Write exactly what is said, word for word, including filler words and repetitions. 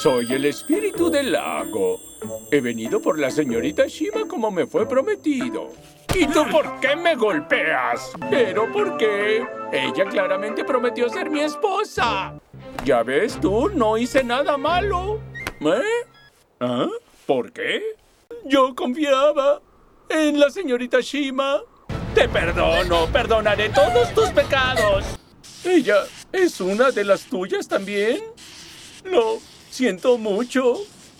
Soy el espíritu del lago. He venido por la señorita Shima como me fue prometido. ¿Y tú por qué me golpeas? ¿Pero por qué? Ella claramente prometió ser mi esposa. Ya ves tú, no hice nada malo. ¿Eh? ¿Ah? ¿Por qué? Yo confiaba en la señorita Shima. Te perdono, perdonaré todos tus pecados. ¿Ella es una de las tuyas también? Lo siento mucho.